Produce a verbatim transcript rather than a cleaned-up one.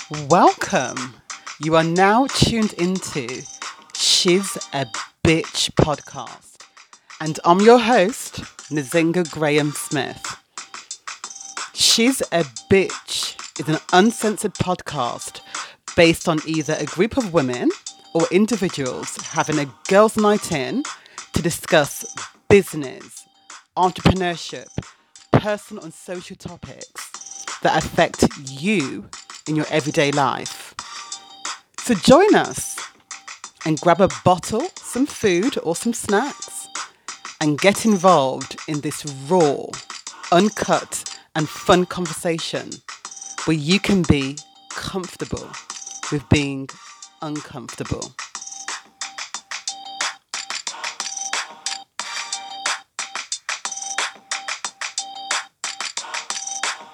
Welcome. You are now tuned into She's a Bitch podcast. And I'm your host, Nzinga Graham Smith. She's a Bitch is an uncensored podcast based on either a group of women or individuals having a girls' night in to discuss business, entrepreneurship, personal and social topics that affect you in your everyday life. So join us and grab a bottle, some food or some snacks and get involved in this raw, uncut and fun conversation where you can be comfortable with being uncomfortable.